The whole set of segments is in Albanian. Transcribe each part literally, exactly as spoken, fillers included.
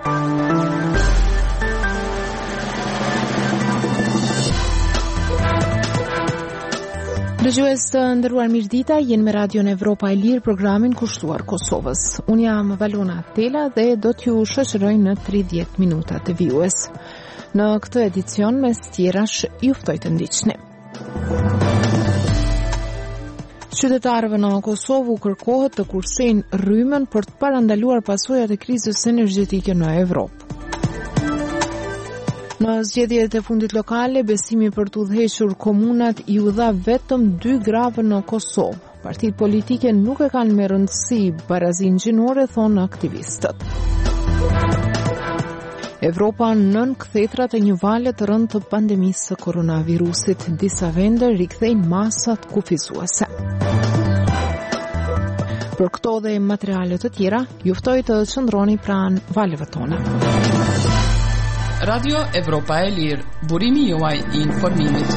Dëgjues të nderuar, mirëdita, jenë me Radion Evropa e Lirë, programin kushtuar Kosovës. Unë jam Valona Tela dhe do t'ju shoqëroj në tridhjetë minuta të vijues. Në këtë edicion mes tjerash ju ftoj të ndiqni. Qytetarëve në Kosovë u kërkohet të kursejnë rrymën për të parandaluar pasojat e krizës energjetike në Evropë. Në zgjedhjet e fundit lokale, besimi për të udhëhequr komunat i u dha vetëm dy grave në Kosovë. Partitë politike nuk e kanë me rëndësi barazinë gjinore, thonë aktivistët. Evropa nën kthetrat e një vale të rëndë të pandemisë së koronavirusit. Disa vende rikthejnë masat kufizuese. Për këto dhe materiale të tjera, ju ftoj të qëndroni pranë valeve tona. Radio Evropa e Lirë, burimi juaj i informimit.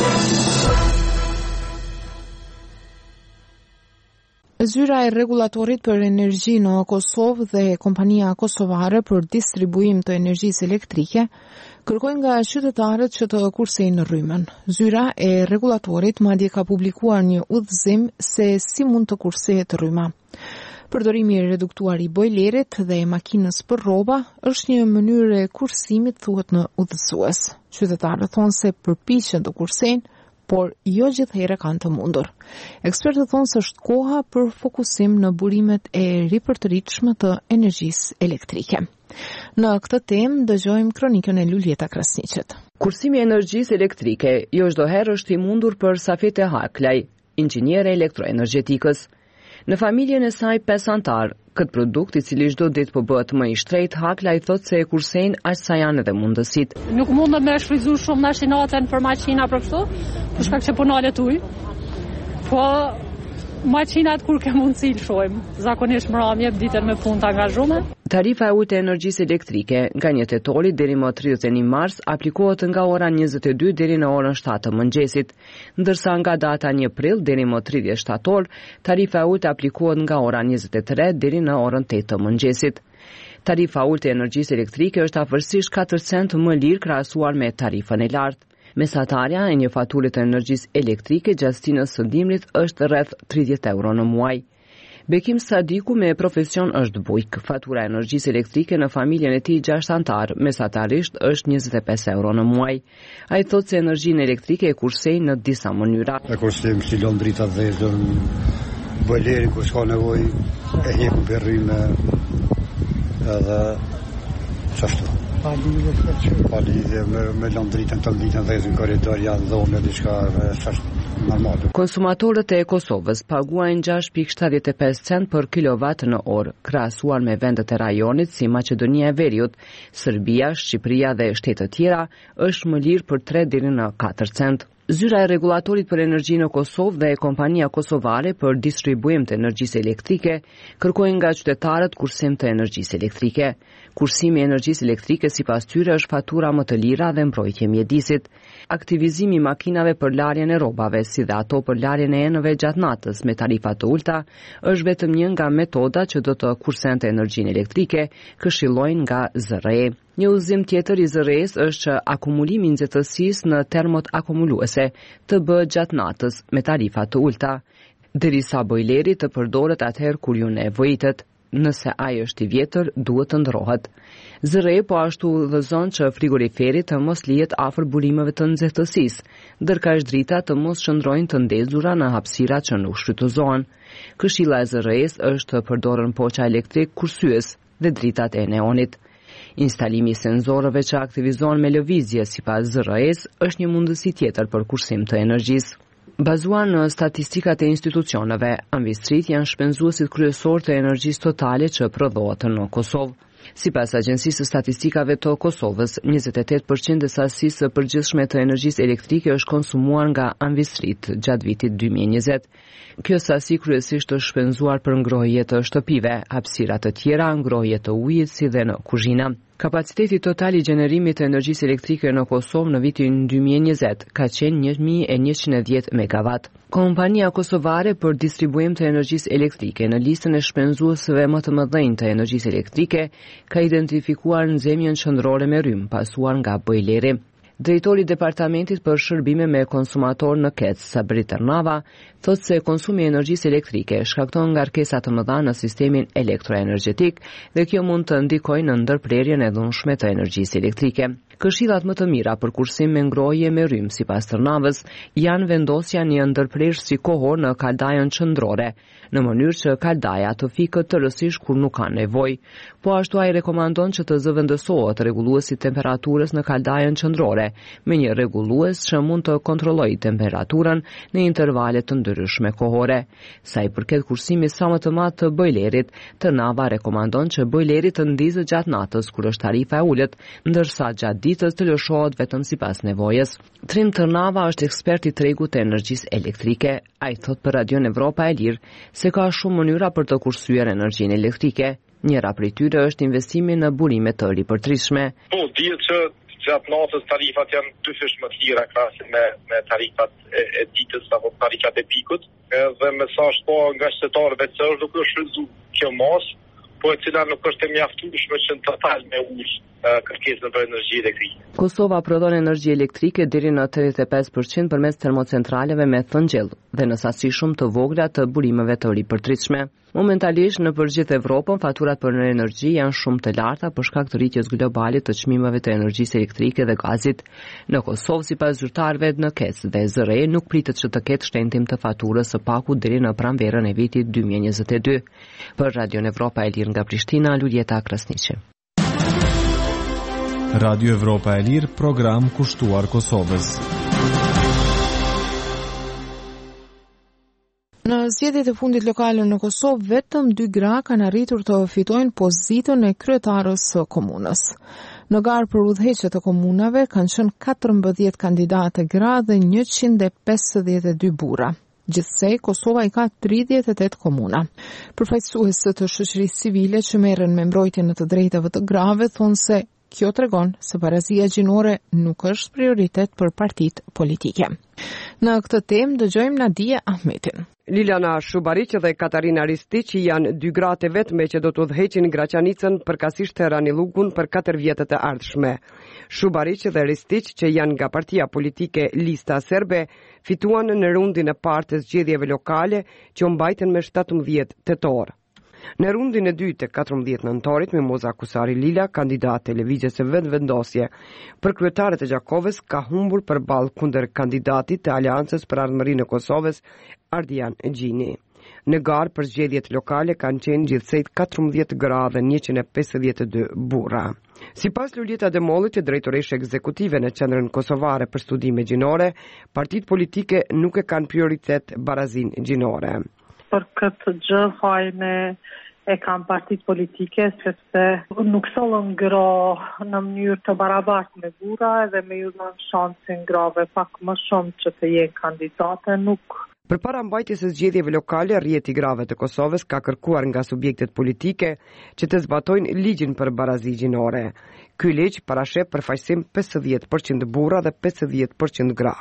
Zyra e rregullatorit për energji në Kosovë dhe kompania kosovare për distribuim të energjisë elektrike kërkojnë nga qytetarët që të kursejnë rrymën. Zyra e rregullatorit madje ka publikuar një udhëzim se si mund të kursehet rryma. Përdorimi i reduktuar i bojlerit dhe makinës për rroba është një mënyrë e kursimit, thuhet në udhëzues. Qytetarët thonë se përpiqen të kursejnë, por jo gjithherë kanë të mundur. Ekspertët thonë se është koha për fokusim në burimet e ripërtëritshme të energjisë elektrike. Në këtë temë dëgjojmë kronikën e Luljeta Krasniqet. Kursimi i energjisë elektrike jo çdo herë është i mundur për Safete Haklaj, inxhiniere elektroenergjetikës. Në familjen e saj pesë antar, këtë produkt i cili çdo ditë po bëhet më i shtrejt, Haklaj thotë se e kursejnë aq sa janë edhe mundësit. Nuk mundem me shfrytëzuar shumë mashinatën për makina për këto, për shkak se punalet ujë. Po makinat kur ke mundësi lëshojmë, zakonisht mramje ditën me punë të angazhuar. Tarifa e ulët e energjisë elektrike nga një tetori deri më tridhjetë e një mars aplikohet nga ora njëzet e dy deri në orën shtatë të mëngjesit, ndërsa nga data një prill deri më tridhjetë shtator, tarifa e ulët aplikohet nga ora njëzet e tre deri në orën tetë të mëngjesit. Tarifa e ulët e energjisë elektrike është afërsisht katër cent më lirë krahasuar me tarifën e lartë. Mesatarja e një fature të energjisë elektrike gjatë stinës së dimrit është rreth tridhjetë euro në muaj. Bekim Sadiku me profesion është bujk. Fatura e energjisë elektrike në familjen e tij gjashtë antar, mesatarisht është njëzet e pesë euro në muaj. Ai thotë se energjinë elektrike e kursejnë në disa mënyra. E kursejmë si lënë drita dhe zon bojleri kur s'ka nevojë e hekum për rrymë edhe çashtu. Pa lidhje, pa lidhje me, me lëndritën të lidhën dhe në korridor janë dhome diçka është normale. Konsumatorët e Kosovës paguajnë gjashtë pikë shtatëdhjetë e pesë cent për kilovat në orë, krahasuar me vendet e rajonit si Maqedonia e Veriut, Serbia, Shqipëria dhe shtetet tjera, është më lirë për tre deri në katër cent. Zyra e rregullatorit për energji në Kosovë dhe kompania kosovare për distribuim të energjisë elektrike kërkojnë nga qytetarët kursim të energjisë elektrike. Kursimi i energjisë elektrike sipas tyre është fatura më të lira dhe mbrojtje mjedisit. Aktivizimi i makinave për larjen e rrobave, si dhe ato për larjen e enëve gjatë natës me tarifa të ulta, është vetëm një nga metodat që do të kursente energjinë elektrike, këshillojnë nga Z R E. Një udhëzim tjetër i Z R E-s është që akumulimi i nxehtësisë në termot akumuluese të bëhet gjatë natës me tarifa të ulta, derisa bojleri të përdoret atëherë kur ju nevojitet. Nëse ai është i vjetër, duhet të ndrohet. Z R E po ashtu udhëzon që frigoriferi të mos lihet afër burimeve të nxehtësisë, ndërkaq drita të mos qëndrojnë të ndezura në hapësira që nuk shfrytëzohen. Këshilla e Z R E-s është të përdorën poça elektrik kursyes dhe dritat e neonit. Instalimi i senzorëve që aktivizohen me lëvizje sipas Z R E-s është një mundësi tjetër për kursim të energjisë. Bazuar në statistikat e institucioneve, ambistrit janë shpenzuesit kryesor të energjisë totale që prodhohet në Kosovë. Sipas Agjencisë së Statistikave të Kosovës, njëzet e tetë përqind e sasisë së përgjithshme të energjisë elektrike është konsumuar nga ambistrit gjatë vitit dy mijë e njëzet. Kjo sasi kryesisht është shpenzuar për ngrohje të shtëpive, hapësira të tjera, ngrohje të ujit si dhe në kuzhina. Kapaciteti total i gjenerimit të energjisë elektrike në Kosovë në vitin dy mijë e njëzet ka qenë një mijë e njëqind e dhjetë megawatt. Kompania kosovare për distribuim të energjisë elektrike në listën e shpenzuesve më të mëdhenj të energjisë elektrike ka identifikuar nxemjen qendrore me rrym pasuar nga bojleri. Drejtori i Departamentit për Shërbime me Konsumator në Kec, Sabri Tërnava, thotë se konsumi i energjisë elektrike shkakton ngarkesa të mëdha në sistemin elektroenergjetik dhe kjo mund të ndikojë në ndërprerjen e dhunshme të energjisë elektrike. Këshillat më të mira për kursim me ngrohje me rrym, sipas Tërnavës, janë vendosja një ndërprerësi kohor në kaldajën qendrore, në mënyrë që kaldaja të fikët tërësisht kur nuk ka nevojë. Po ashtu ai rekomandon që të zëvendësohet rregulluesi i temperaturës në kaldajën qendrore, me një rregullues që mund të kontrollojë temperaturën në intervale të ndryshme kohore. Sa i përket kursimit sa më të madh të bojlerit, Tërnava rekomandon që bojleri të ndizet gjatë natës kur është tarifa e ulët, ndërsa gjatë ditës të lëshohet vetëm sipas nevojës. Trim Tërnava është ekspert i tregut të energjisë elektrike. Ai thot për Radion Evropa e Lirë se ka shumë mënyra për të kursyer energjinë elektrike. Njëra prej tyre është investimi në burime të ripërtritshme. Po, dihet që gjatë natës tarifat janë dy fish më të lira krahasim me me tarifat e, e ditës apo tarifat e pikut. Dhe mesazh po nga qytetarëve se është nuk është shfrytzuar kjo mos, po e cila nuk është e mjaftueshme që në total me ulë kërkesën për energji elektrike. Kosova prodhon energji elektrike deri në tridhjetë e pesë përqind përmes termocentraleve me thëngjell dhe në sasi shumë të vogla të burimeve të ripërtritshme. Momentalisht në përgjithë Evropën faturat për energji janë shumë të larta për shkak të rritjes globale të çmimeve të energjisë elektrike dhe gazit. Në Kosovë, sipas zyrtarëve në Kec dhe Z R E, nuk pritet që të ketë shtendim të faturës së pakut deri në pranverën e vitit dy mijë e njëzet e dy. Për Radion Evropa e Lirë nga Prishtina, Luljeta Krasniqi. Radio Evropa e Lirë, program kushtuar Kosovës. Në zgjedhjet e fundit lokale në Kosovë, vetëm dy gra kanë arritur të fitojnë pozitën e kryetarës së komunës. Në garë për udhëheqje të komunave kanë qenë katërmbëdhjetë kandidate gra dhe njëqind e pesëdhjetë e dy burra. Gjithsej, Kosova i ka tridhjetë e tetë komuna. Përfaqësuesët të shoqërisë civile që merren me mbrojtjen e të drejtave të grave thonë se kjo tregon se barazia gjinore nuk është prioritet për partitë politike. Në këtë temë dëgjojmë Nadia Ahmetin. Liliana Shubariq dhe Katarina Ristiq janë dy gratë vetme që do të udhëheqin Graçanicën përkatësisht të Ranilugun për katër vjetët e ardhshme. Shubariq dhe Ristiq, që janë nga partia politike Lista Serbe, fituan në rundin e parë të zgjedhjeve lokale që u mbajtën me shtatëmbëdhjetë tetor. Në rundin e dytë të katërmbëdhjetë nëntorit, Mimoza Kusari Lila, kandidate e lëvizjes së vendvendosje për kryetare të Gjakovës, ka humbur përballë kundër kandidatit të Aleancës për Ardhmërinë e Kosovës, Ardian Gjini. Në garë për zgjedhjet lokale kanë qenë gjithsej katërmbëdhjetë gra dhe njëqind e pesëdhjetë e dy burra. Sipas Luljeta Demollit, drejtoreshe ekzekutive në Qendrën Kosovare për Studime Gjinore, partitë politike nuk e kanë prioritet barazinë gjinore. Për këtë gjë fajme e kam partit politike, sepse nuk sollën gra në mënyrë të barabartë me burra edhe me ju dhënë shansin grave pak më shumë që të jenë kandidate, nuk. Përpara mbajtjes së zgjedhjeve lokale, rrjeti i grave të Kosovës ka kërkuar nga subjektet politike që të zbatojnë ligjin për barazi gjinore. Ky ligj parashep përfaqësim pesëdhjetë përqind burra dhe pesëdhjetë përqind gra.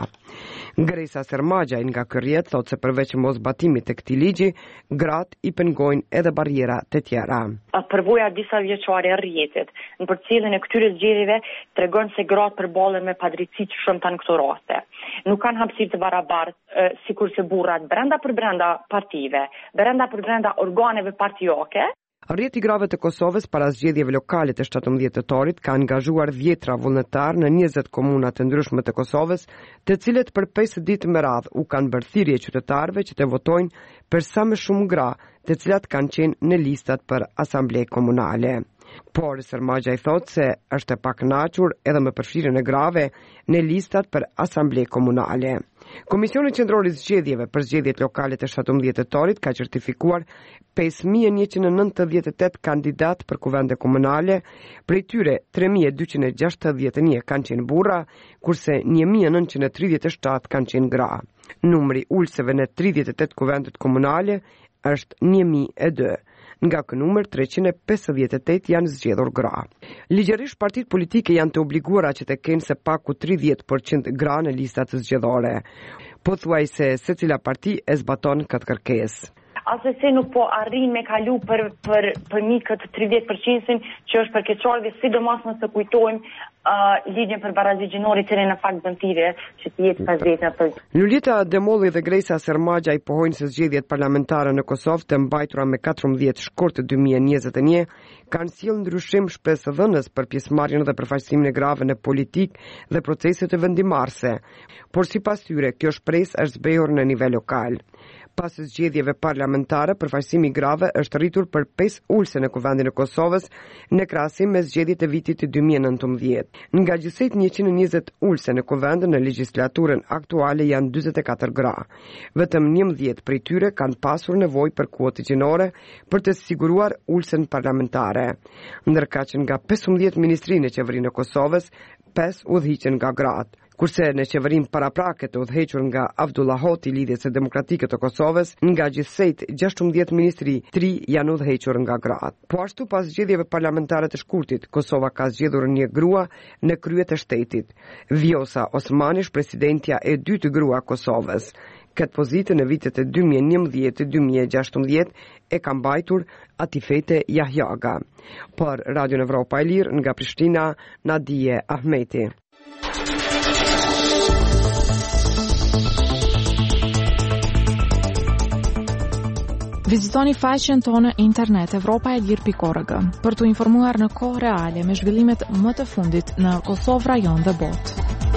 Gresa Sermagjaj nga ky rrjet thotë se përveç mosbatimit të këtij ligji, gratë i pengojnë edhe barriera të tjera. Përvoja disa vjeçare e rrjetit, në përcjelljen e këtyre zgjedhjeve tregon se gratë përballen me padrejtësi të shumta në këto raste. Nuk kanë hapësirë të barabartë sikurse burrat brenda për brenda partive, brenda për brenda organeve partijake. Rrjeti i grave të Kosovës para zgjedhjeve lokale të shtatëmbëdhjetë tetorit ka angazhuar dhjetra vullnetar në njëzet komuna të ndryshme të Kosovës, të cilët për pesë ditë me radhë u kanë bërë thirrje qytetarëve që të votojnë për sa më shumë gra, të cilat kanë qenë në listat për asamblee komunale. Por Sermagjaj thotë se është e pakënaqur edhe me përfshirjen e grave në listat për asamblee komunale. Komisioni Qendror i Zgjedhjeve për zgjedhjet lokale të shtatëmbëdhjetë tetorit ka certifikuar pesë mijë e njëqind e nëntëdhjetë e tetë kandidat për kuvende komunale, prej tyre tre mijë e dyqind e gjashtëdhjetë e një kanë qenë burra, kurse një mijë e nëntëqind e tridhjetë e shtatë kanë qenë gra. Numri ulëseve në tridhjetë e tetë kuvendet komunale është një mijë e dy. nga ky numër treqind e pesëdhjetë e tetë janë zgjedhur gra. Ligjërisht partitë politike janë të obliguara që të kenë së paku tridhjetë përqind gra në listat zgjedhore. Pothuajse secila parti e zbaton këtë kërkesë. Asesi nuk po arrin me kalu për, për, për mi këtë tridhjetë përqind që është përkeqar dhe sidomos nëse kujtojmë uh, ligjin për barazi gjinore që në fakt bën thirrje që të jetë pesëdhjetë për. Lulita Demolli dhe Grejsa Sermagja i pohojnë se zgjedhjet parlamentare në Kosovë të mbajtura me katërmbëdhjetë shkurt dy mijë e njëzet e një kanë sjellë ndryshim shpresëdhënës për pjesëmarrjen dhe përfaqësimin e grave në politikë dhe proceset e vendimarrëse. Por sipas tyre, kjo shpresë është zbehur në nivel lokal. Pas zgjedhjeve parlamentare, përfaqësimi i grave është rritur për pesë ulse në Kuvendin e Kosovës në krahasim me zgjedhjet e vitit dy mijë e nëntëmbëdhjetë. Nga gjithsejt njëqind e njëzet ulse në Kuvendin në legjislaturën aktuale janë dyzet e katër gra. Vetëm njëmbëdhjetë prej tyre kanë pasur nevojë për kuotë gjinore për të siguruar ulsen parlamentare, ndërkaq që nga pesëmbëdhjetë ministri në qeverinë e Kosovës, pesë udhëhiqen nga gratë. Kurse në qeverinë paraprake të udhëhequr nga Avdullah Hoti, Lidhjes së Demokratike të Kosovës, nga gjithsejt gjashtëmbëdhjetë ministri, tri janë udhëhequr nga gratë. Po ashtu pas zgjedhjeve parlamentare të shkurtit, Kosova ka zgjedhur një grua në krye të shtetit. Vjosa Osmani, presidentja e dytë grua e Kosovës. Këtë pozitë në vitet e dy mijë e njëmbëdhjetë dy mijë e gjashtëmbëdhjetë e ka mbajtur Atifete Jahjaga. Për Radio Evropa e Lirë nga Prishtina, Nadije Ahmeti. Vizitoni faqen tonë internet evropa e lirë pikë org për të informuar në kohë reale me zhvillimet më të fundit në Kosovë, rajon dhe botë.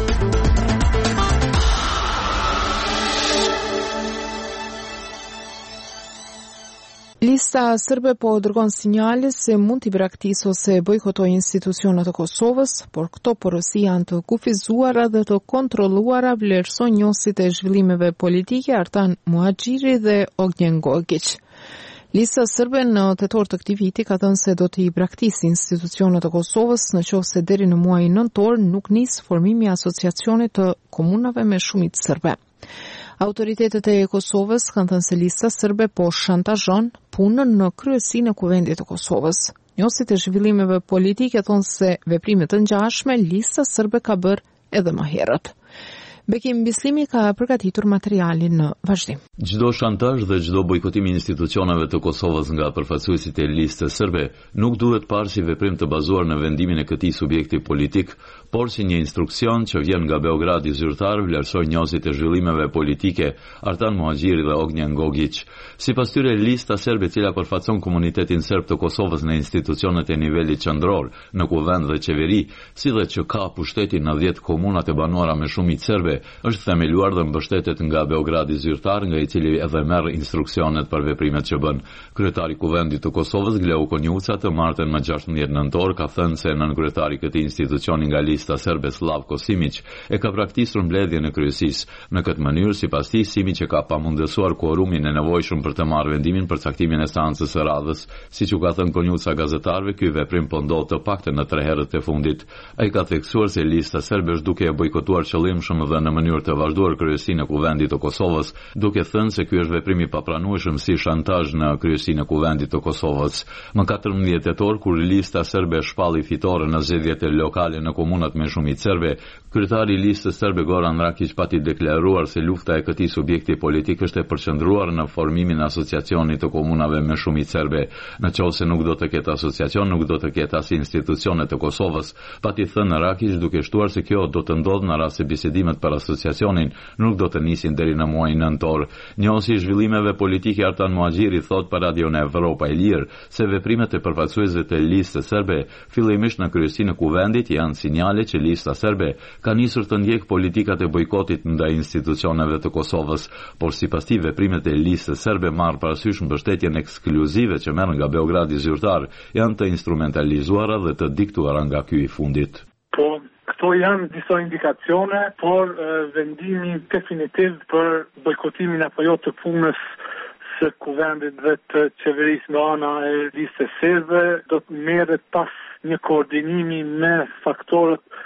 Lista sërbe po dërgon sinjale se mund t'i braktisë ose bojkotoj institucionet e Kosovës, por këto porosi janë të kufizuara dhe të kontrolluara, vlerëson njësit e zhvillimeve politike Artan Muhaxhiri dhe Ognjen Gogić. Lista sërbe në tetor të këtij viti ka thënë se do t'i braktisë institucionet e Kosovës në qoftë se deri në muajin nëntor nuk nis formimi i asociacionit të komunave me shumicë sërbe. Autoritetet e Kosovës kanë thënë se lista sërbe po shantazhon punën në kryesinë e Kuvendit të Kosovës. Njësit e zhvillimeve politike thonë se veprime të ngjashme lista sërbe ka bërë edhe më herët. Bekim Bislimi ka përgatitur materialin në vazhdim. Çdo shantazh dhe çdo bojkotim i institucioneve të Kosovës nga përfaqësuesit e listës sërbe nuk duhet parë si veprim të bazuar në vendimin e këtij subjekti politik, por si një instruksion që vjen nga Beogradi zyrtar, vlerësoi njësit e zhvillimeve politike Artan Muhaxhiri dhe Ognjen Gogić. Sipas tyre, lista sërbe, e cila përfaqëson komunitetin serb të Kosovës në institucionet e nivelit qendror, në kuvend dhe qeveri, si dhe që ka pushtetin në dhjetë komunat e banuara me shumicë serbe, është themeluar dhe mbështetet nga Beogradi zyrtar, nga i cili edhe merr instruksionet për veprimet që bën. Kryetari i Kuvendit të Kosovës, Gleu Konjuca, të martën më gjashtëdhjetë nëntor ka thënë se nën kryetari i këtij institucioni nga lista serbe Slavko Simić e ka praktikisur mbledhjen e kryesisë. Në këtë mënyrë, sipas tij, Simić e ka pamundësuar quorumin e nevojshëm për të marrë vendimin për caktimin e seancës së radhës, siç u ka thënë Konjuca gazetarëve. Ky veprim po ndodh të paktën në tre herët e fundit. Ai ka theksuar se lista serbe është duke e bojkotuar qëllimshëm dhe në mënyrë të vazhduar kryesinë e Kuvendit të Kosovës, duke thënë se ky është veprim i papranueshëm si shantazh në kryesinë e Kuvendit të Kosovës. Më katërmbëdhjetë tetor, kur lista serbe shpalli fitore në zgjedhjet lokale në komunat me shumicë serbe, kryetari i listës serbe Goran Rakić pati deklaruar se lufta e këtij subjekti politik është e përqendruar në formimin e asociacionit të komunave me shumicë serbe. Në qoftë se nuk do të ketë asociacion, nuk do të ketë as institucione të Kosovës, pati thënë Rakić, duke shtuar se kjo do të ndodhë në rast se bisedimet për asociacionin nuk do të nisin deri në muajin nëntor. Njësi i zhvillimeve politike Artan Muhaxhiri thot për Radio Evropa e Lirë se veprimet e përfaqësuesve të listës serbe fillimisht në kryesinë e Kuvendit janë sinjale që lista serbe ka nisur të ndjek politikat e bojkotit ndaj institucioneve të Kosovës, por sipas tij veprimet e listës serbe marrë parasysh mbështetjen ekskluzive që merr nga Beogradi zyrtar janë të instrumentalizuara dhe të diktuara nga ky i fundit. Po, këto janë disa indikacione, por uh, vendimi definitiv për bojkotimin apo jo të punës së Kuvendit dhe të qeverisë nga ana e listës serbe do të merret pas një koordinimi me faktorët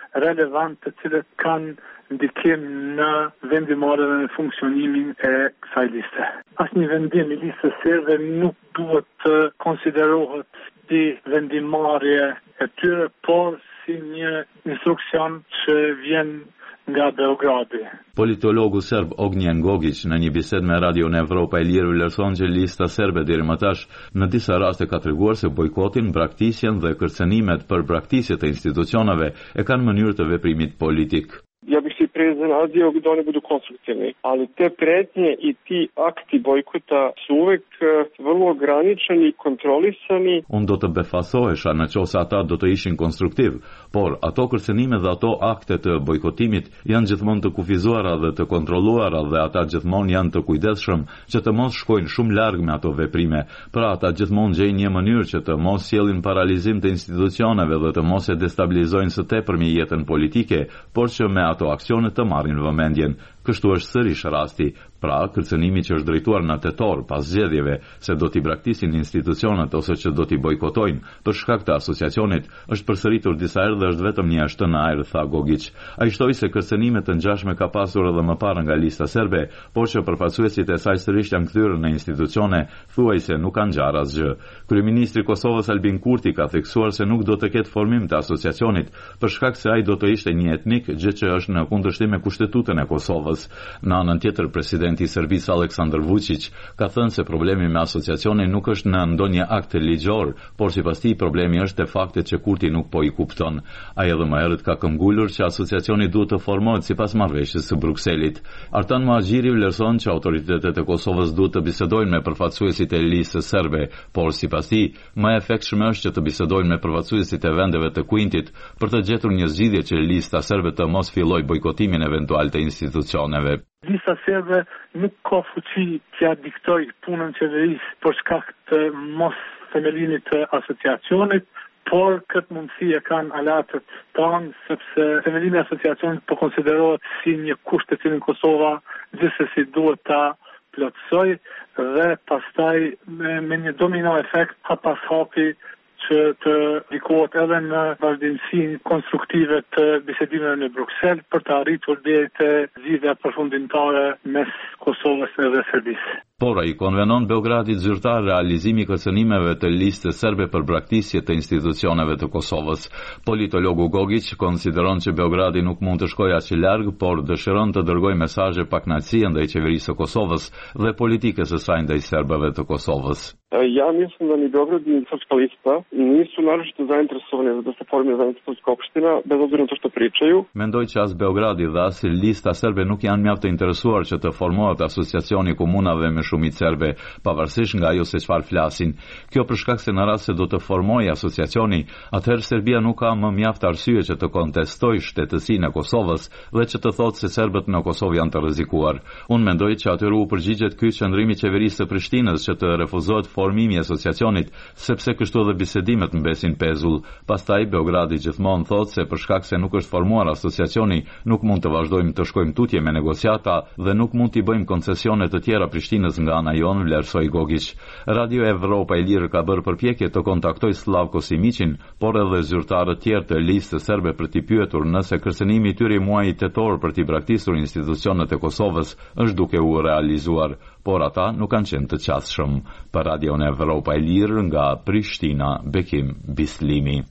relevant të cilët kanë ndikim në vendimarrjen e funksionimin e kësaj liste. Asnjë vendim i listës serbe nuk duhet të konsiderohet si vendimarrje e tyre, por si një instruksion që vjen nga Beogradi. Politologu serb Ognjen Gogić në një bisedë me Radio Evropa e Lirë vlerëson që lista serbe deri më tash në disa raste ka treguar se bojkotin, braktisjen dhe kërcënimet për braktisje të institucioneve e kanë mënyrë të veprimit politik. Ja bih se iznenadio da oni budu konstruktivni, ali te pretnje i ti akti bojkota su uvek vrlo ograničeni i kontrolisani. Unë do të befasohesha në qoftë se ata do të ishin konstruktiv, por ato kërcënime dhe ato akte të bojkotimit janë gjithmonë të kufizuara dhe të kontrolluara dhe ata gjithmonë janë të kujdesshëm që të mos shkojnë shumë larg me ato veprime. Pra ata gjithmonë gjejnë një mënyrë që të mos sjellin paralizim të institucioneve dhe të mos e destabilizojnë së tepërmi jetën politike, por që me ato aksione të marrin vëmendjen. Kështu është sërish rasti, pra kërcënimi që është drejtuar në tetor pas zgjedhjeve se do t'i braktisin institucionet ose që do t'i bojkotojnë për shkak të asociacionit është përsëritur disa herë dhe është vetëm një ashtë në ajër, tha Gogić. Ai shtoi se kërcënimet të ngjashme ka pasur edhe më parë nga lista serbe, por që përfaqësuesit e saj sërish janë kthyer në institucione, thuajse nuk kanë ngjarë asgjë. Kryeministri i Kosovës Albin Kurti ka theksuar se nuk do të ketë formim të asociacionit për shkak se ai do të ishte një etnik, gjë që është në kundërshtim me kushtetutën e Kosovës. Në anën tjetër, presidenti i Serbisë Aleksandar Vučić ka thënë se problemi me asociacionin nuk është në ndonjë akt ligjor, por sipas tij problemi është te faktet që Kurti nuk po i kupton. Ai edhe më herët ka këmbgulur që asociacioni duhet të formohet sipas marrëveshjes së Brukselit. Artan Muhaxhiri vlerëson që autoritetet e Kosovës duhet të bisedojnë me përfaqësuesit e listës serbe, por sipas tij më e efektshme është që të bisedojnë me përfaqësuesit e vendeve të Kuintit për të gjetur një zgjidhje që lista serbe të mos fillojë bojkotimin eventual të institucioneve. Lista serbe nuk ka fuqi që diktoj punën qeverisë për shkak të mos themelimit të asociacionit, por këtë mundësi e kanë alatët tanë, sepse themelimi i asociacionit po konsiderohet si një kusht të cilin Kosova gjithsesi duhet ta plotësoj dhe pastaj me, me një domino efekt ha pas hapi që të ndikohet edhe në vazhdimsinë konstruktive të bisedimeve në Bruksel për të arritur deri te zgjidhja përfundimtare mes Kosovës dhe Serbisë. Por ai konvenon Beogradit zyrtar realizimi kërcënimeve të listës serbe për braktisje të institucioneve të Kosovës. Politologu Gogić konsideron që Beogradi nuk mund të shkojë aq larg, por dëshiron të dërgojë mesazhe pakënaqësie ndaj qeverisë së Kosovës dhe politikës së saj ndaj serbëve të Kosovës. Ja mislim da ni Beograd ni Srpska lista nisu naročito zainteresovani da se formira zajednička opština, bez obzira na to što pričaju. Mendoj që as Beogradi dhe as lista serbe nuk janë mjaft të interesuar që të formohet asociacioni komunave me shumicë serbe, pavarësisht nga ajo se çfarë flasin. Kjo për shkak se në rast se do të formojë asociacioni, atëherë Serbia nuk ka më mjaft arsye që të kontestojë shtetësinë e Kosovës dhe që të thotë se serbët në Kosovë janë të rrezikuar. Unë mendoj që atyre u përgjigjet ky qëndrimi i qeverisë së Prishtinës që të refuzohet formimi i asociacionit, sepse kështu edhe bisedimet mbesin pezull. Pastaj Beogradi gjithmonë thotë se për shkak se nuk është formuar asociacioni, nuk mund të vazhdojmë të shkojmë tutje me negociata dhe nuk mund t'i bëjmë koncesione të tjera Prishtinës nga ana jonë, vlerësoi Gogić. Radio Evropa e Lirë ka bërë përpjekje të kontaktoj Slavko Simićin, por edhe zyrtarët tjerë të listës serbe për t'i pyetur nëse kërcënimi i tyre muajit tetor për t'i braktisur institucionet e Kosovës është duke u realizuar, por ata nuk kanë qenë të qasshëm. Për Radio Evropa e Lirë nga Prishtina, Bekim Bislimi.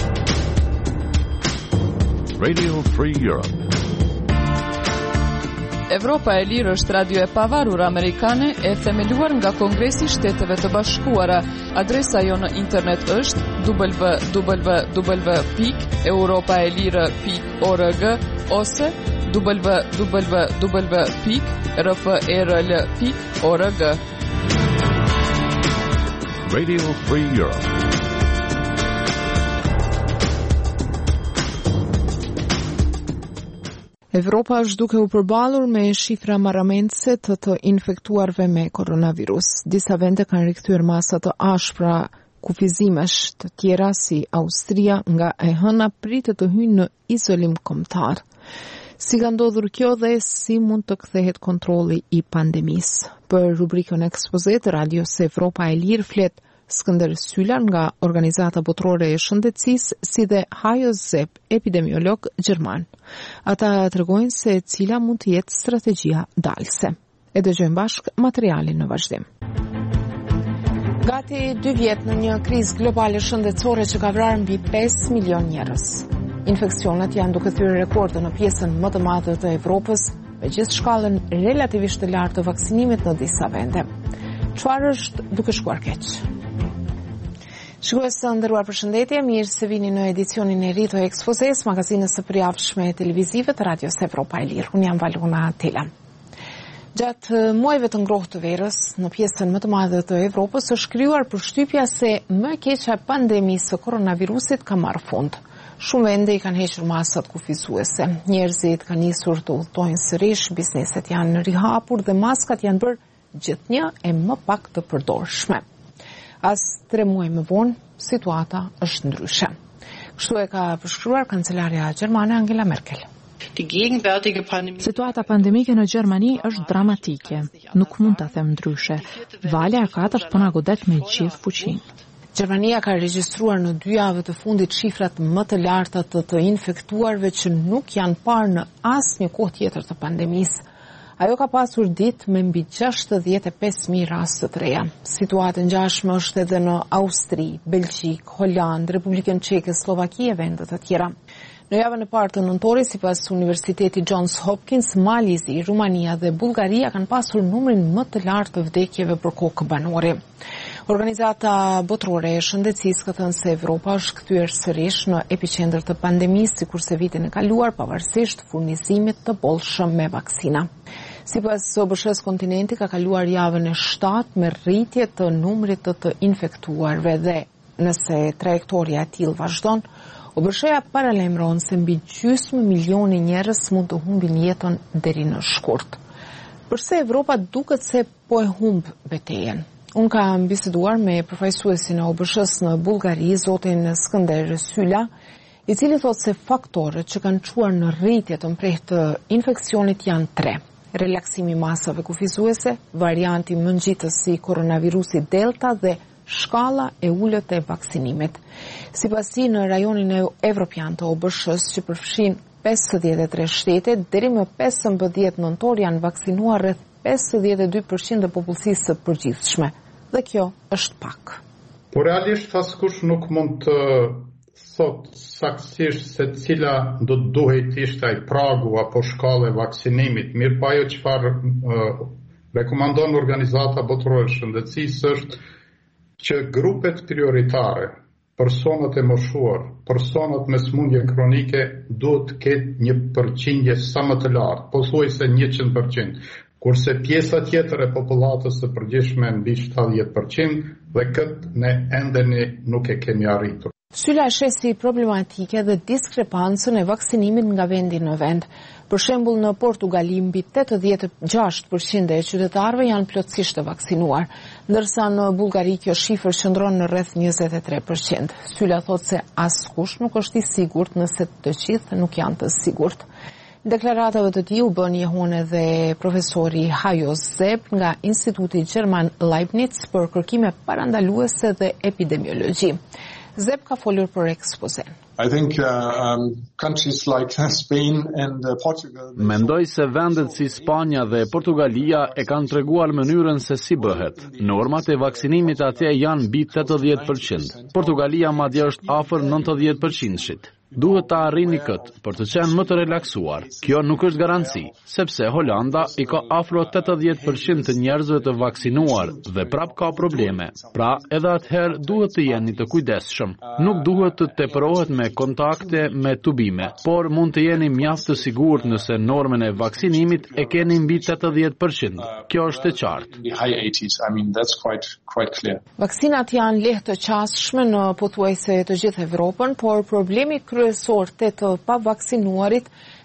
Radio Free Europe. Evropa e Lirë është radio e pavarur amerikane e themeluar nga Kongresi i Shteteve të Bashkuara. Adresa jo në internet është w w w pikë europaelire pikë org ose w w w pikë r f e r l pikë org. Radio Free Europe. Evropa është duke u përballur me shifra marramendëse të të infektuarve me koronavirus. Disa vende kanë rikthyer masa të ashpra kufizimesh, të tjera si Austria nga e hëna pritet të hyjnë në izolim kombëtar. Si ka ndodhur kjo dhe si mund të kthehet kontrolli i pandemisë? Për rubrikën ekspozet, Radio se Evropa e Lirë flet Skënder Sylar nga Organizata Botërore e Shëndetësisë, si dhe Hajo Zep, epidemiolog gjerman. Ata tregojnë se cila mund të jetë strategjia dalëse. E dëgjojmë bashk materialin në vazhdim. Gati dy vjet në një krizë globale shëndetësore që ka vrarë mbi pesë milion njerëz. Infeksionet janë duke thyrë rekorde në pjesën më të madhe të Evropës, me gjithë shkallën relativisht të lartë të vaksinimit në disa vende. Çfarë është duke shkuar keq? Shikues të nderuar, përshëndetje, mirë se vini në edicionin e ri të Ekspozes, magazinës së përjavshme televizive të Radios Evropa e Lirë. Unë jam Valona Tela. Gjatë muajve të ngrohtë të verës, në pjesën më të madhe të Evropës është krijuar përshtypja se më e keqja e pandemisë së koronavirusit ka marrë fund. Shumë vende i kanë hequr masat kufizuese. Njerëzit kanë nisur të udhtojnë sërish, bizneset janë rihapur dhe maskat janë bërë gjithnjë e më pak të përdorshme. As tre muaj më vonë, situata është ndryshe. Kështu e ka përshkruar kancelarja gjermane Angela Merkel. Situata pandemike në Gjermani është dramatike. Nuk mund ta them ndryshe. Valja e katërt po na godet me gjithë fuqinë. Gjermania ka regjistruar në dy javët të fundit shifrat më të larta të të infektuarve që nuk janë parë në asnjë kohë tjetër të pandemisë. Ajo ka pasur ditë me mbi gjashtëdhjetë e pesë mijë raste të reja. Situatë ngjashme është edhe në Austri, Belgjik, Holand, Republikën Çeke, Slovaki e vende të tjera. Në javën e parë të nëntorit, sipas Universitetit Johns Hopkins, Malizi, Rumania dhe Bullgaria kanë pasur numrin më të lartë të vdekjeve për kokë banore. Organizata Botërore e Shëndetësisë ka thënë se Evropa është kthyer sërish në epicentër të pandemisë, sikurse vitin e kaluar, pavarësisht furnizimit të bollshëm me vaksina. Sipas O B S-s, kontinenti ka kaluar javën e shtatë me rritje të numrit të të infektuarve dhe nëse trajektoria e tillë vazhdon, O B S-ja paralajmëron se mbi gjysmë milioni njerëz mund të humbin jetën deri në shkurt. Përse Evropa duket se po e humb betejën? Unë kam biseduar me përfaqësuesin e O B S-s në Bullgari, zotin Skënder Syla, i cili thotë se faktorët që kanë çuar në rritje të mprehtë të infeksionit janë tre: relaksimi i masave kufizuese, varianti më ngjitës si koronavirusi Delta dhe shkalla e ulët e vaksinimit. Sipas tij, në rajonin e evropian të O B S-s, që përfshin pesëdhjetë e tre shtete, deri më pesëmbëdhjetë nëntor janë vaksinuar rreth pesëdhjetë e dy përqind të popullsisë së përgjithshme. Dhe kjo është pak. Po realisht askush nuk mund të thot saktësisht se cila do të duhet ishte ai pragu apo shkalla e vaksinimit. Mirë, po ajo çfarë uh, rekomandon Organizata Botërore e Shëndetësisë është që grupet prioritare, personat e moshuar, personat me sëmundje kronike duhet të ketë një përqindje sa më të lartë, pothuajse njëqind përqind. Kurse pjesa tjetër e popullatës së përgjithshme mbi shtatëdhjetë përqind dhe këtë ne ende nuk e kemi arritur. Syla shesi problematike dhe diskrepancën e vaksinimit nga vendi në vend. Për shembull, në Portugali mbi tetëdhjetë e gjashtë përqind e qytetarëve janë plotësisht të vaksinuar, ndërsa në Bullgari kjo shifër qëndron në rreth njëzet e tre përqind. Syla thotë se askush nuk është i sigurt nëse të gjithë nuk janë të sigurt. Deklaratave të tij u bën jehon edhe profesori Hajo Zep nga Instituti Gjerman Leibniz për kërkime parandaluese dhe epidemiologji. Zep ka folur për ekspozen. I think uh, um, countries like Spain and uh, Portugal. Mendoj se vendet si Spanja dhe Portugalia e kanë treguar mënyrën se si bëhet. Normat e vaksinimit atje janë mbi tetëdhjetë përqind. Portugalia madje është afër nëntëdhjetë përqind. Duhet ta arrini këtë për të qenë më të relaksuar. Kjo nuk është garanci, sepse Holanda i ka afro tetëdhjetë përqind të njerëzve të vaksinuar dhe prap ka probleme. Pra, edhe atëherë duhet të jeni të kujdesshëm. Nuk duhet të tepërohet me kontakte me tubime, por mund të jeni mjaft të sigurt nëse normën e vaksinimit e keni mbi tetëdhjetë përqind. Kjo është e qartë. Vaksinat janë lehtë të qasshme në pothuajse të gjithë Evropën, por problemi kryesor te të pavaksinuarit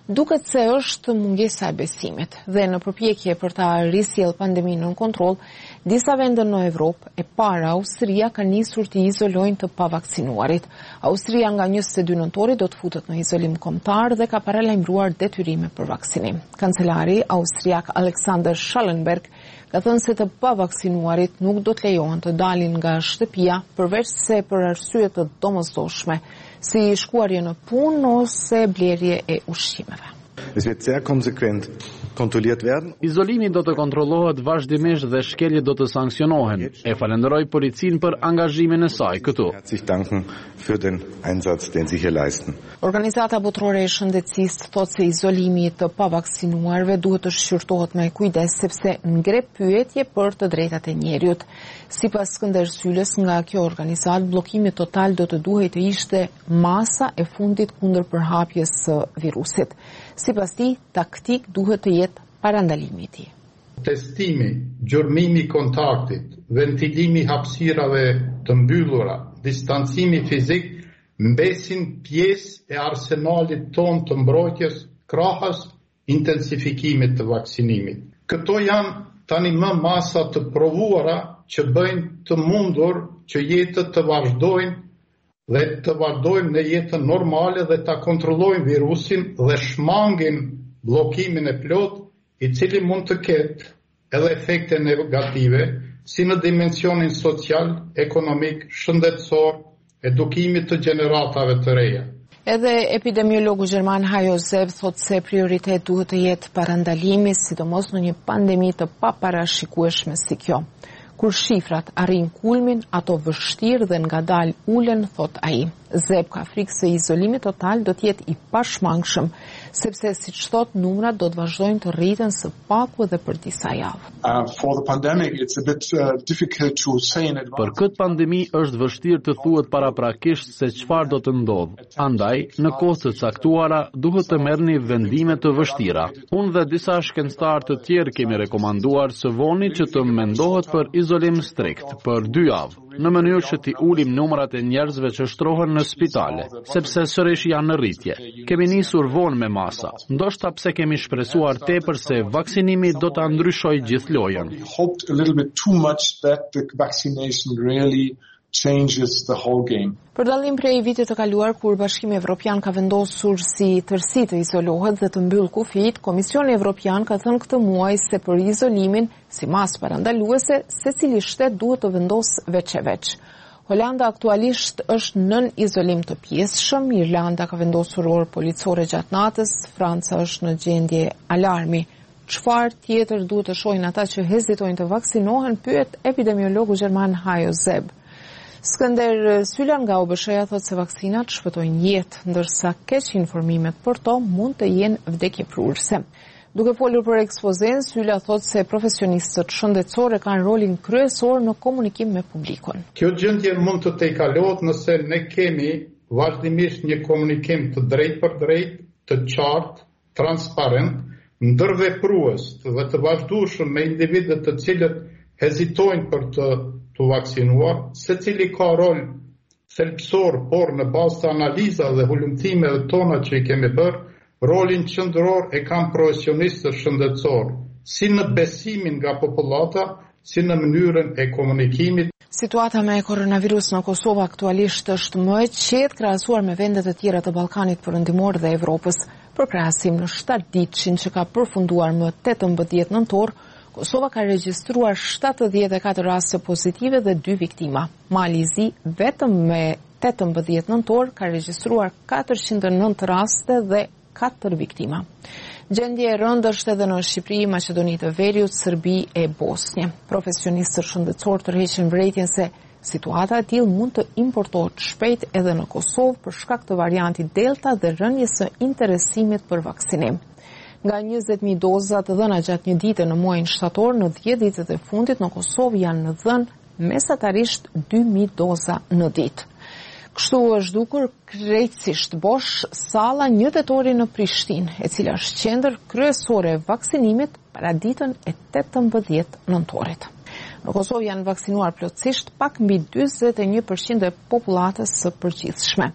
Duket se është mungesa e besimit dhe në përpjekje për ta risjell pandeminë në kontroll, disa vende në Evropë e para Austria ka nisur të izolojnë të pavakcinuarit. Austria nga njëzet e dy nëntorit do të futet në izolim kombëtar dhe ka paralajmëruar detyrime për vaksinim. Kancelari austriak Alexander Schallenberg ka thënë se të pavakcinuarit nuk do të lejohen të dalin nga shtëpia përveç se për arsye të domosdoshme, si shkuarje në punë ose blerje e ushqimeve. Es wird sehr konsequent kontrolliert werden. Izolimi do të kontrollohet vazhdimisht dhe shkeljet do të sanksionohen. E falenderoj policinë për angazhimin e saj këtu. Herzlich danken für den Einsatz, den Sie hier leisten. Organizata botërore e shëndetësisë thotë se izolimi të pavakcinuarve duhet të shqyrtohet me kujdes sepse ngre pyetje për të drejtat e njeriut. Sipas Skënder Sylës, nga kjo organizatë, bllokimi total do të duhej të ishte masa e fundit kundër përhapjes së virusit. Sipas tij, taktik duhet të jetë parandalimi i tij. Testimi, gjurmimi i kontaktit, ventilimi i hapësirave të mbyllura, distancimi fizik mbesin pjesë e arsenalit ton të mbrojtjes krahas intensifikimit të vaksinimit. Këto janë tani më masa të provuara që bëjnë të mundur që jetët të vazhdojnë dhe të vazhdojmë në jetën normale dhe ta kontrollojmë virusin dhe shmangin bllokimin e plot, i cili mund të ketë edhe efekte negative, si në dimensionin social, ekonomik, shëndetësor, edukimit të gjeneratave të reja. Edhe epidemiologu gjerman Hajo Zeb thotë se prioritet duhet të jetë parandalimi, sidomos në një pandemi të paparashikueshme si kjo. Kur shifrat arrin kulmin, ato vështirë dhe ngadalë ulen, thot ai. Zeb ka frikë se izolimi total do të jetë i pashmangshëm, sepse siç thot numrat do të vazhdojnë të rriten së paku dhe për disa javë. Uh, for the pandemic, it's a bit uh, difficult to say in advance. Për këtë pandemi është vështirë të thuhet paraprakisht se çfarë do të ndodhë. Andaj, në kohë të caktuara duhet të merrni vendime të vështira. Unë dhe disa shkencëtar të tjerë kemi rekomanduar së voni që të mendohet për izolim strikt për dy javë, në mënyrë që t'i ulim numrat e njerëzve që shtrohen në spitale, sepse sërish janë në rritje. Kemi nisur vonë me masa, ndoshta pse kemi shpresuar tepër se vaksinimi do ta ndryshojë gjithë lojën. We hoped a little bit too much that the vaccination really changes the whole game. Për dallim prej vitit të kaluar, kur Bashkimi Evropian ka vendosur si tërsi të izolohet dhe të mbyll kufijt, Komisioni Evropian ka thënë këtë muaj se për izolimin, si masë parandaluese, secili shtet duhet të vendosë veç e veç. Holanda aktualisht është nën izolim të pjesshëm, Irlanda ka vendosur orë policore gjatë natës, Franca është në gjendje alarmi. Çfarë tjetër duhet të shohin ata që hezitojnë të vaksinohen, pyet epidemiologu gjerman Hajo Zeb. Skënder Syla nga U B S H-ja thotë se vaksinat shpëtojnë jetë, ndërsa keq informimet për to mund të jenë vdekjeprurëse. Duke folur për ekspozen, Syla thotë se profesionistët shëndetësore kanë rolin kryesor në komunikim me publikun. Kjo gjendje mund të tejkalohet nëse ne kemi vazhdimisht një komunikim të drejt për drejt, të qartë, transparent, ndërveprues dhe të vazhdueshëm me individët të cilët hezitojnë për të të vaksinuar, secili ka rol thelbësor, por në bazë të analiza dhe hulumtimeve tona që i kemi bërë, rolin qendror e kanë profesionistët shëndetësor, si në besimin nga popullata, si në mënyrën e komunikimit. Situata me koronavirus në Kosovë aktualisht është më e qetë krahasuar me vendet e tjera të Ballkanit Perëndimor dhe Evropës. Për krahasim në shtatëditëshin që ka përfunduar më tetëmbëdhjetë nëntor, Kosova ka regjistruar shtatëdhjetë e katër raste pozitive dhe dy viktima. Malizi vetëm me tetëmbëdhjetë nëntor ka regjistruar katërqind e nëntë raste dhe katër viktima. Gjendje e rëndë është edhe në Shqipëri, Maqedoni të Veriut, Serbi e Bosnjë. Profesionistët shëndetësor tërheqin vërejtjen se situata e tillë mund të importohet shpejt edhe në Kosovë për shkak të variantit Delta dhe rënjes së interesimit për vaksinim. Nga njëzet mijë doza të dhëna gjatë një dite në muajin shtator, në dhjetë ditët e fundit në Kosovë janë në dhënë mesatarisht dy mijë doza në ditë. Kështu është dukur krejtësisht bosh salla një tetori në Prishtinë, e cila është qendër kryesore e vaksinimit para ditën e tetëmbëdhjetë nëntorit. Në Kosovë janë vaksinuar plotësisht pak mbi dyzet e një përqind e popullatës së përgjithshme.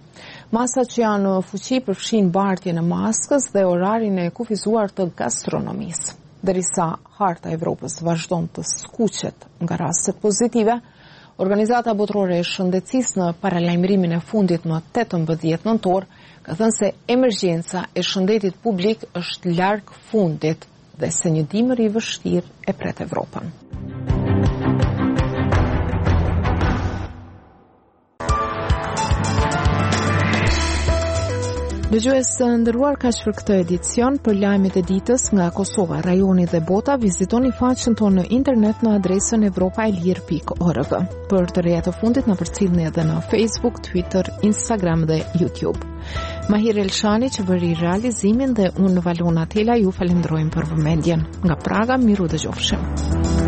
Masat që janë në fuqi përfshin bartjen e maskës dhe orarin e kufizuar të gastronomisë. Derisa Harta e Evropës vazhdon të skuqet nga rastet pozitive, Organizata Botërore e Shëndetësisë në paralajmërimin e fundit më tetëmbëdhjetë nëntor ka thënë se emergjenca e shëndetit publik është larg fundit dhe se një dimër i vështirë e pret Evropën. Dëgjues të nderuar, kaq për këtë edicion. Për lajmet e ditës nga Kosova, rajoni dhe bota, vizitoni faqen tonë në internet në adresën evropaelir pikë org. Për të reja të fundit na përcjellni edhe në Facebook, Twitter, Instagram dhe YouTube. Mahir Elshani që bëri realizimin dhe unë Valona Tela ju falenderojmë për vëmendjen. Nga Praga, miru dëgjofshim.